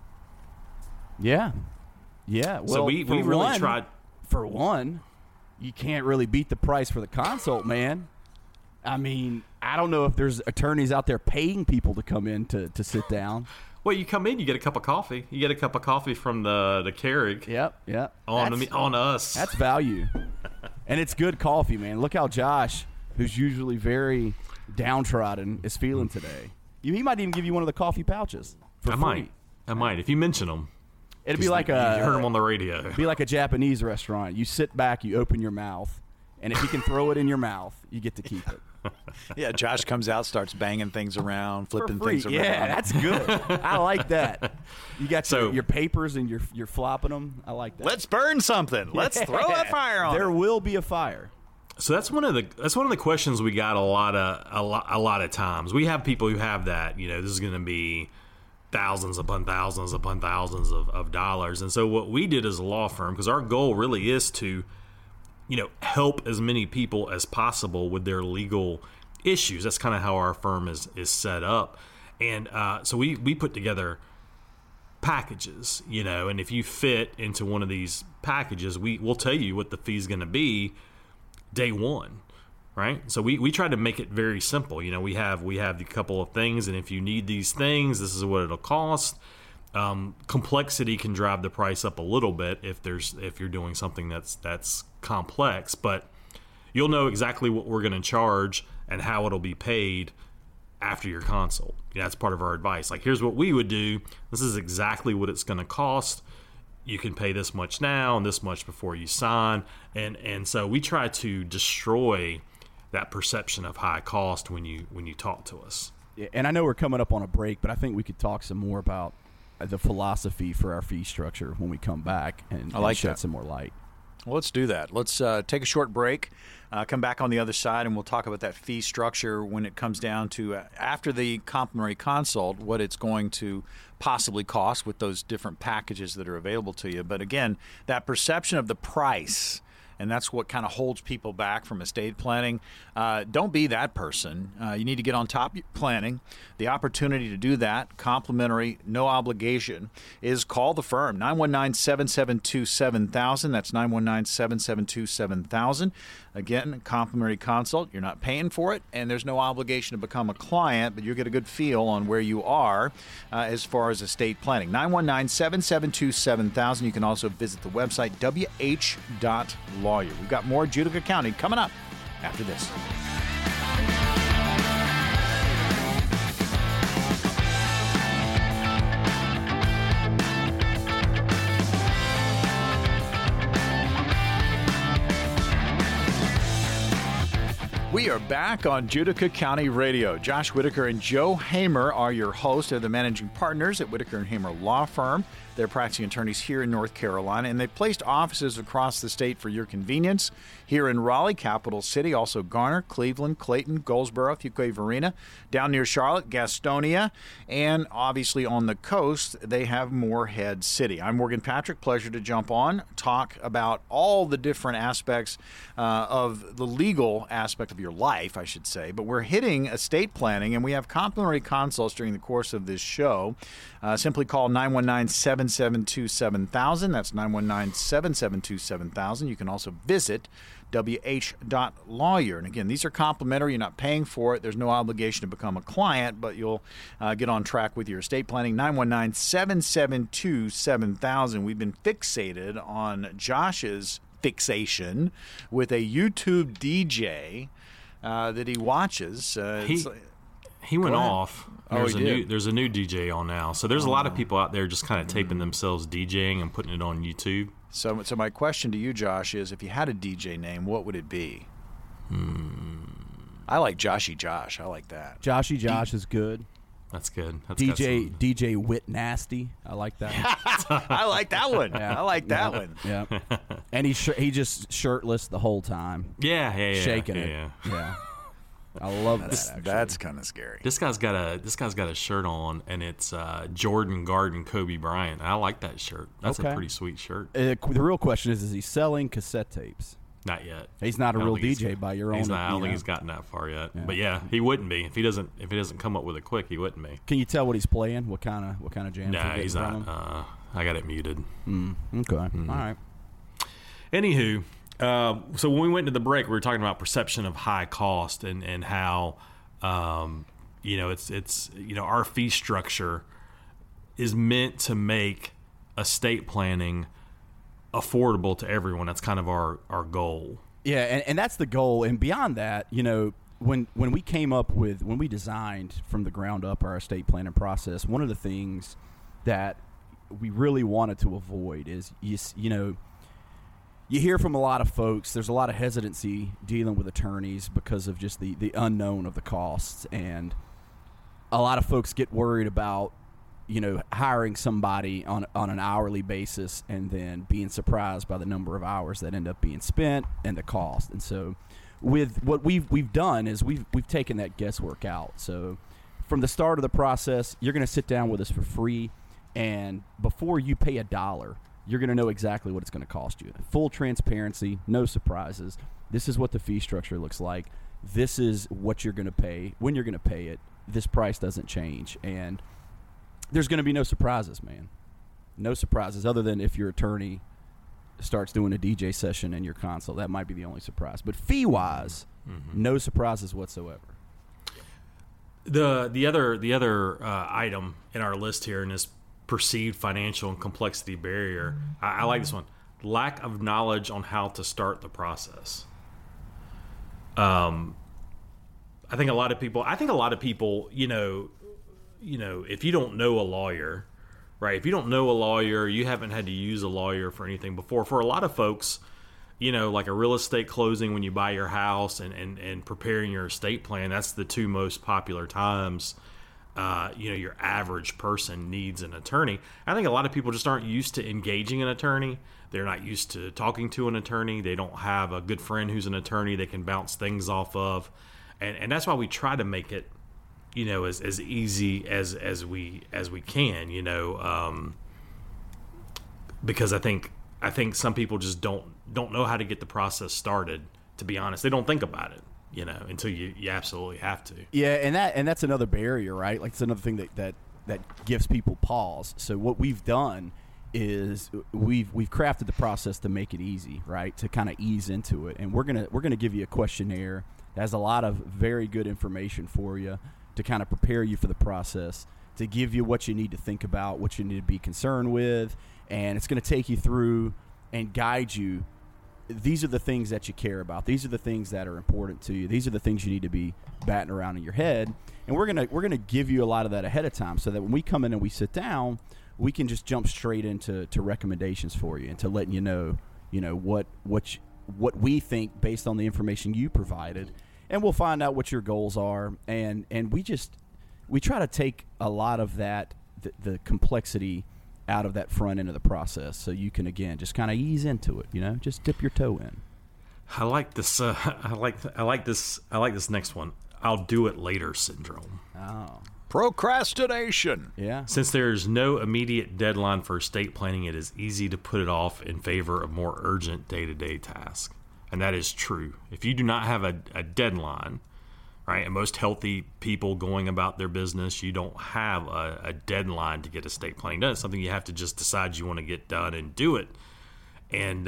Yeah. Well, So we for really one- tried. For one, you can't really beat the price for the consult, man. I mean, I don't know if there's attorneys out there paying people to come in to sit down. Well, you come in, you get a cup of coffee. You get a cup of coffee from the Keurig Yep. on us. That's value. And it's good coffee, man. Look how Josh, who's usually very downtrodden, is feeling today. He might even give you one of the coffee pouches for free. I might if you mention them. It'd be like you heard them a on the radio. be like a Japanese restaurant. You sit back, you open your mouth, and if you can throw it in your mouth, you get to keep it. Yeah, Josh comes out, starts banging things around, flipping For free. things around. Yeah, that's good. I like that. You got So- your papers and you're flopping them. I like that. Let's burn something. Let's throw a fire on There it. will be a fire. So that's one of the questions we got a lot of times. We have people who have that. This is going to be thousands upon thousands upon thousands of dollars. And so what we did as a law firm, because our goal really is to help as many people as possible with their legal issues. That's kind of how our firm is set up. And so we put together packages, and if you fit into one of these packages, we'll tell you what the fee's going to be day one, right? So we try to make it very simple. We have the couple of things, and if you need these things, this is what it'll cost. Complexity can drive the price up a little bit if you're doing something that's complex, but you'll know exactly what we're going to charge and how it'll be paid after your consult. That's part of our advice. Like, here's what we would do. This is exactly what it's going to cost. You can pay this much now and this much before you sign. And so we try to destroy that perception of high cost when you talk to us. Yeah, and I know we're coming up on a break, but I think we could talk some more about the philosophy for our fee structure when we come back and shed that. some more light. Well, let's do that. Let's take a short break, come back on the other side, and we'll talk about that fee structure when it comes down to after the complimentary consult, what it's going to possibly cost with those different packages that are available to you. But again, that perception of the price and that's what kind of holds people back from estate planning. Don't be that person. You need to get on top of planning. The opportunity to do that, complimentary, no obligation, is call the firm, 919-772-7000. That's 919-772-7000. Again, complimentary consult. You're not paying for it, and there's no obligation to become a client, but you get a good feel on where you are as far as estate planning. 919-772-7000. You can also visit the website, wh.lawyer. We've got more Judica County coming up after this. We are back on Judica County Radio. Josh Whitaker and Joe Hamer are your hosts. They're the managing partners at Whitaker and Hamer Law Firm. They're practicing attorneys here in North Carolina, and they've placed offices across the state for your convenience. Here in Raleigh, capital city, also Garner, Cleveland, Clayton, Goldsboro, Fuquay-Varina, down near Charlotte, Gastonia, and obviously on the coast, they have Morehead City. I'm Morgan Patrick. Pleasure to jump on, talk about all the different aspects of the legal aspect of your life, I should say. But we're hitting estate planning, and we have complimentary consults during the course of this show. Simply call 919-772-7000. That's 919-772-7000. You can also visit wh.lawyer. And again, these are complimentary. You're not paying for it. There's no obligation to become a client, but you'll get on track with your estate planning. 919-772-7000. We've been fixated on Josh's fixation with a YouTube DJ that he watches. He went off. There's a new DJ on now. So there's a lot of people out there just kind of taping themselves DJing and putting it on YouTube. So my question to you, Josh, is if you had a DJ name, what would it be? I like Joshy Josh. I like that. Joshy Josh is good. That's good. That's DJ Wit Nasty. I like that. I like that one. Yeah. I like that one. Yeah. And he just shirtless the whole time. Yeah. Shaking it. Yeah. I love that. Actually. That's kind of scary. This guy's got a shirt on, and it's Jordan Garden Kobe Bryant. I like that shirt. That's a pretty sweet shirt. The real question is he selling cassette tapes? Not yet. He's not a real DJ by your own. I don't think he's gotten that far yet. Yeah. But yeah, he wouldn't be if he doesn't come up with it quick. He wouldn't be. Can you tell what he's playing? What kind of jam? Nah, he's not. I got it muted. Okay. All right. Anywho. So when we went to the break, we were talking about perception of high cost and how, it's our fee structure is meant to make estate planning affordable to everyone. That's kind of our goal. Yeah, and that's the goal. And beyond that, when we designed from the ground up our estate planning process, one of the things that we really wanted to avoid is, you hear from a lot of folks, there's a lot of hesitancy dealing with attorneys because of just the unknown of the costs. And a lot of folks get worried about, hiring somebody on an hourly basis and then being surprised by the number of hours that end up being spent and the cost. And so with what we've done is we've taken that guesswork out. So from the start of the process, you're going to sit down with us for free. And before you pay $1, you're going to know exactly what it's going to cost you. Full transparency, no surprises. This is what the fee structure looks like. This is what you're going to pay, when you're going to pay it. This price doesn't change. And there's going to be no surprises, man. No surprises, other than if your attorney starts doing a DJ session in your console. That might be the only surprise. But fee-wise, no surprises whatsoever. The other item in our list here in this perceived financial and complexity barrier, I like this one: lack of knowledge on how to start the process. I think a lot of people, if you don't know a lawyer, right? If you don't know a lawyer, you haven't had to use a lawyer for anything before. For a lot of folks, like a real estate closing when you buy your house and preparing your estate plan, that's the two most popular times your average person needs an attorney. I think a lot of people just aren't used to engaging an attorney. They're not used to talking to an attorney. They don't have a good friend who's an attorney they can bounce things off of. And that's why we try to make it, as easy as we can, because I think some people just don't don't know how to get the process started. To be honest, they don't think about it, until you absolutely have to. Yeah, and that's another barrier, right? Like, it's another thing that gives people pause. So what we've done is we've crafted the process to make it easy, right? To kind of ease into it, and we're gonna give you a questionnaire that has a lot of very good information for you to kind of prepare you for the process, to give you what you need to think about, what you need to be concerned with, and it's going to take you through and guide you. These are the things that you care about. These are the things that are important to you. These are the things you need to be batting around in your head. And we're gonna give you a lot of that ahead of time, so that when we come in and we sit down, we can just jump straight into recommendations for you and to letting you know what we think based on the information you provided, and we'll find out what your goals are. And we try to take a lot of that the complexity out of that front end of the process, so you can, again, just kind of ease into it. Just dip your toe in. I like this. I like this next one. I'll do it later syndrome. Oh, procrastination. Yeah. Since there's no immediate deadline for estate planning, it is easy to put it off in favor of more urgent day-to-day tasks, and that is true. If you do not have a deadline, right, and most healthy people going about their business, you don't have a deadline to get estate planning done. It's something you have to just decide you want to get done and do it. And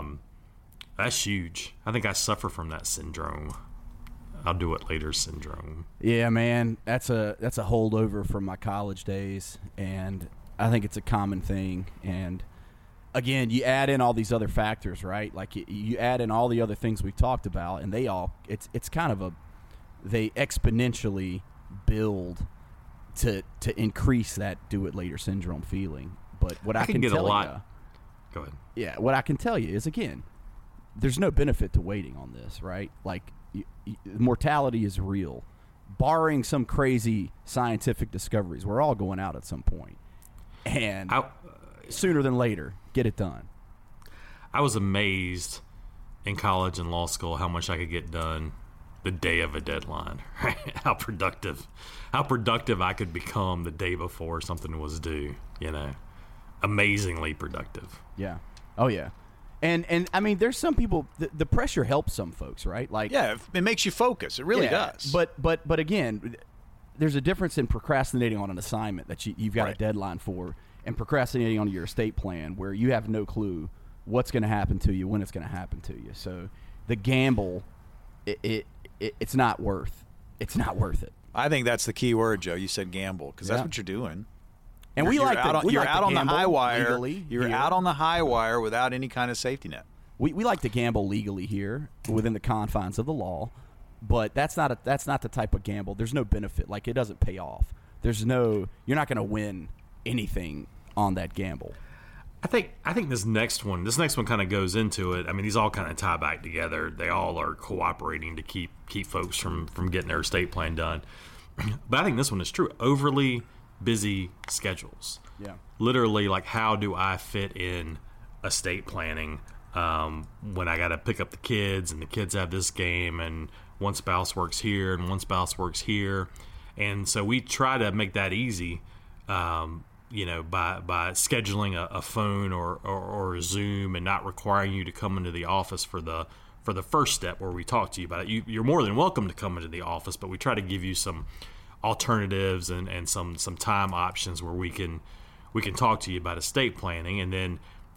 that's huge. I think I suffer from that syndrome. I'll do it later syndrome. Yeah, man, that's a holdover from my college days, and I think it's a common thing. And again, you add in all these other factors, right? Like you add in all the other things we've talked about, and it's kind of they exponentially build to increase that do it later syndrome feeling. But what I can get tell a lot. you, Go ahead. Yeah, what I can tell you is, again, there's no benefit to waiting on this, right? Like, mortality is real. Barring some crazy scientific discoveries, we're all going out at some point. And sooner than later, get it done. I was amazed in college and law school how much I could get done the day of a deadline, right? How productive I could become the day before something was due, amazingly productive. Yeah. Oh yeah. And I mean, there's some people, the pressure helps some folks, right? Like, yeah, it makes you focus. It really does. But again, there's a difference in procrastinating on an assignment that you've got a deadline for, and procrastinating on your estate plan where you have no clue what's going to happen to you, when it's going to happen to you. So the gamble, it's not worth it. I think that's the key word, Joe. You said gamble, because that's what you're doing. And you're out on the high wire. Legally you're here. out on the high wire without any kind of safety net. We like to gamble legally here within the confines of the law, but that's not the type of gamble. There's no benefit. Like, it doesn't pay off. You're not going to win anything on that gamble. I think this next one kind of goes into it. I mean, these all kind of tie back together. They all are cooperating to keep folks from getting their estate plan done. But I think this one is true. Overly busy schedules. Yeah. Literally, like, how do I fit in estate planning when I got to pick up the kids and the kids have this game and one spouse works here and one spouse works here. And so we try to make that easy, by scheduling a phone or a Zoom and not requiring you to come into the office for the first step where we talk to you about it. You're more than welcome to come into the office, but we try to give you some alternatives and some time options where we can talk to you about estate planning. And then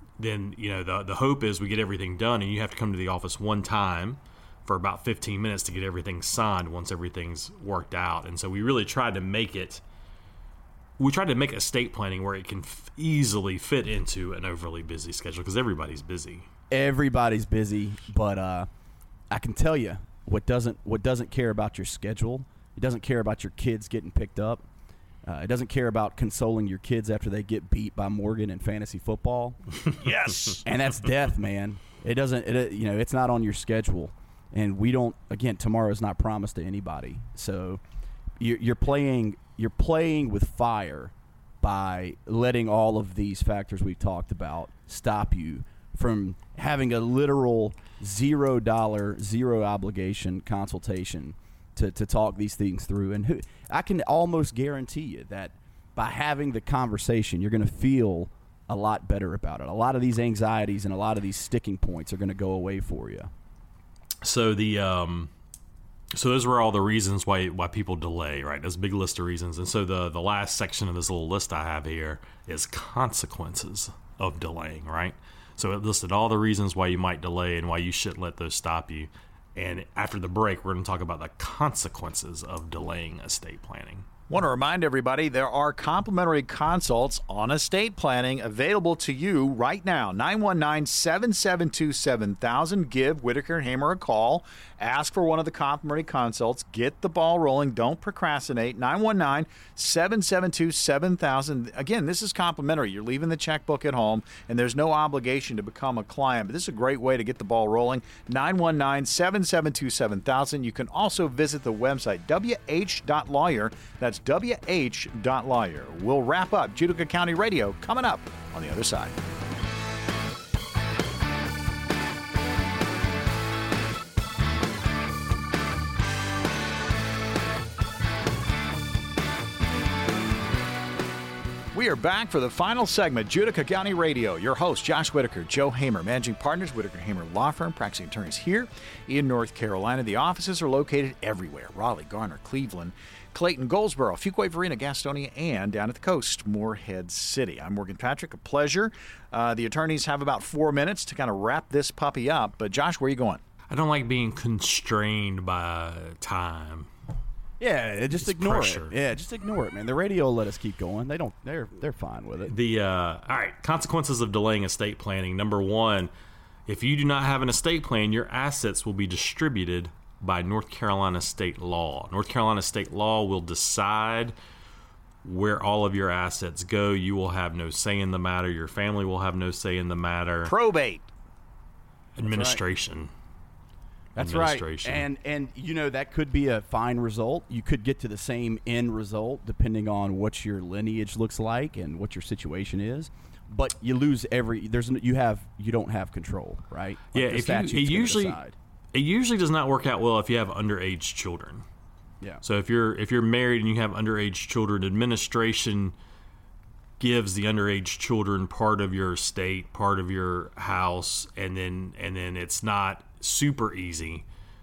the hope is we get everything done and you have to come to the office one time for about 15 minutes to get everything signed once everything's worked out. And so we really tried to make estate planning where it can easily fit into an overly busy schedule, because everybody's busy. Everybody's busy, but I can tell you what doesn't care about your schedule. It doesn't care about your kids getting picked up. It doesn't care about consoling your kids after they get beat by Morgan in fantasy football. Yes. And that's death, man. It's not on your schedule. And we don't, again, tomorrow's not promised to anybody. So you're playing with fire by letting all of these factors we've talked about stop you from having a literal $0, zero obligation consultation to talk these things through. And I can almost guarantee you that by having the conversation, you're going to feel a lot better about it. A lot of these anxieties and a lot of these sticking points are going to go away for you. So so those were all the reasons why people delay, right? There's a big list of reasons. And so the last section of this little list I have here is consequences of delaying, right? So it listed all the reasons why you might delay and why you shouldn't let those stop you. And after the break, we're going to talk about the consequences of delaying estate planning. Want to remind everybody there are complimentary consults on estate planning available to you right now. 919-772-7000. Give Whitaker and Hamer a call. Ask for one of the complimentary consults. Get the ball rolling. Don't procrastinate. 919-772-7000. Again, this is complimentary. You're leaving the checkbook at home, and there's no obligation to become a client. But this is a great way to get the ball rolling. 919-772-7000. You can also visit the website, wh.lawyer. That's wh.lawyer. We'll wrap up Judica County Radio coming up on the other side. We are back for the final segment, Judica County Radio. Your host, Josh Whitaker, Joe Hamer, managing partners, Whitaker Hamer Law Firm, practicing attorneys here in North Carolina. The offices are located everywhere: Raleigh, Garner, Cleveland, Clayton, Goldsboro, Fuquay, Varina, Gastonia, and down at the coast, Morehead City. I'm Morgan Patrick. A pleasure. The attorneys have about 4 minutes to kind of wrap this puppy up. But Josh, where are you going? I don't like being constrained by time. Yeah, just ignore pressure. it. Yeah, just ignore it, man. The radio will let us keep going. They're fine with it. All right, consequences of delaying estate planning. Number one, if you do not have an estate plan, your assets will be distributed by North Carolina state law. North Carolina state law will decide where all of your assets go. You will have no say in the matter. Your family will have no say in the matter. Probate. Administration. That's right. And you know, that could be a fine result. You could get to the same end result depending on what your lineage looks like and what your situation is. But you lose you don't have control, right? Like yeah, it usually does not work out well if you have underage children. Yeah. So if you're married and you have underage children, administration gives the underage children part of your estate, part of your house, and then it's not super easy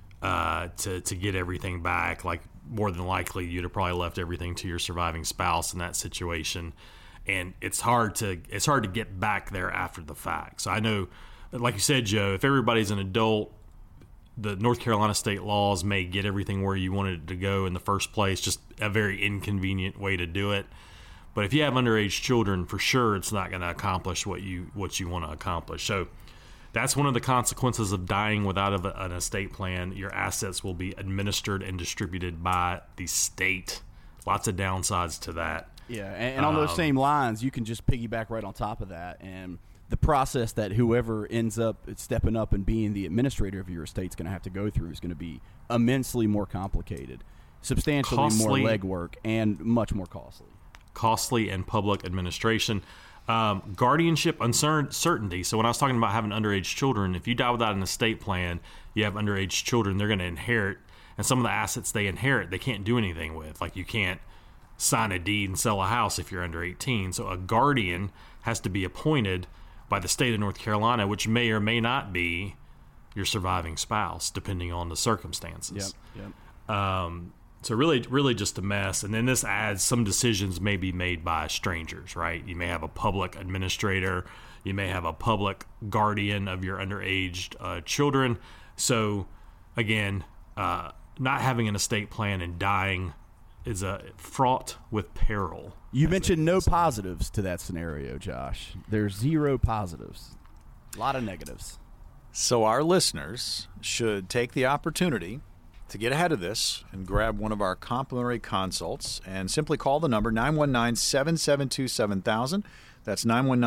to get everything back. Like, more than likely you'd have probably left everything to your surviving spouse in that situation, and it's hard to get back there after the fact. So I know, like you said, Joe, if everybody's an adult, the North Carolina state laws may get everything where you wanted it to go in the first place, just a very inconvenient way to do it. But if you have underage children, for sure it's not going to accomplish what you want to accomplish. So that's one of the consequences of dying without an estate plan. Your assets will be administered and distributed by the state. Lots of downsides to that. Yeah, and on those same lines, you can just piggyback right on top of that. And the process that whoever ends up stepping up and being the administrator of your estate is going to have to go through is going to be immensely more complicated, substantially more legwork, and much more costly. Costly and public administration. Guardianship uncertainty. So when I was talking about having underage children, if you die without an estate plan, you have underage children, they're going to inherit, and some of the assets they inherit, they can't do anything with. Like, you can't sign a deed and sell a house if you're under 18. So a guardian has to be appointed by the state of North Carolina, which may or may not be your surviving spouse, depending on the circumstances. Yep. So really just a mess. And then this adds some decisions may be made by strangers, right? You may have a public administrator. You may have a public guardian of your underage children. So, again, not having an estate plan and dying is fraught with peril. You mentioned no positives to that scenario, Josh. There's zero positives. A lot of negatives. So our listeners should take the opportunity to get ahead of this and grab one of our complimentary consults and simply call the number 919-772-7000. That's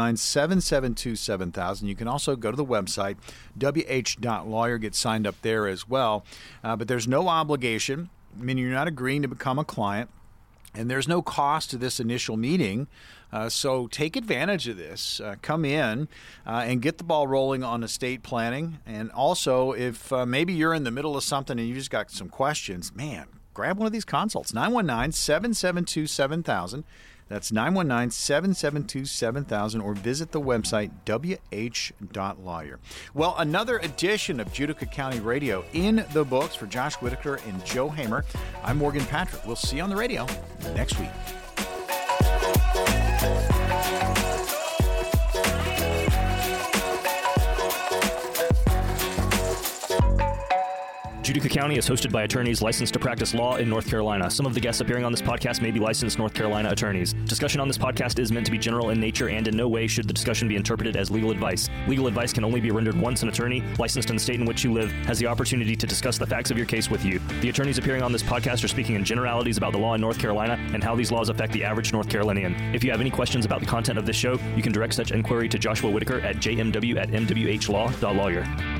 919-772-7000. You can also go to the website, wh.lawyer, get signed up there as well. But there's no obligation. I mean, you're not agreeing to become a client, and there's no cost to this initial meeting. So take advantage of this. Come in and get the ball rolling on estate planning. And also, if maybe you're in the middle of something and you just got some questions, man, grab one of these consults. 919-772-7000. That's 919-772-7000, or visit the website wh.lawyer. Well, another edition of Judica County Radio in the books for Josh Whitaker and Joe Hamer. I'm Morgan Patrick. We'll see you on the radio next week. Judica County is hosted by attorneys licensed to practice law in North Carolina. Some of the guests appearing on this podcast may be licensed North Carolina attorneys. Discussion on this podcast is meant to be general in nature, and in no way should the discussion be interpreted as legal advice. Legal advice can only be rendered once. An attorney licensed in the state in which you live has the opportunity to discuss the facts of your case with you. The attorneys appearing on this podcast are speaking in generalities about the law in North Carolina and how these laws affect the average North Carolinian. If you have any questions about the content of this show, you can direct such inquiry to Joshua Whitaker at jmw@mwhlaw.lawyer.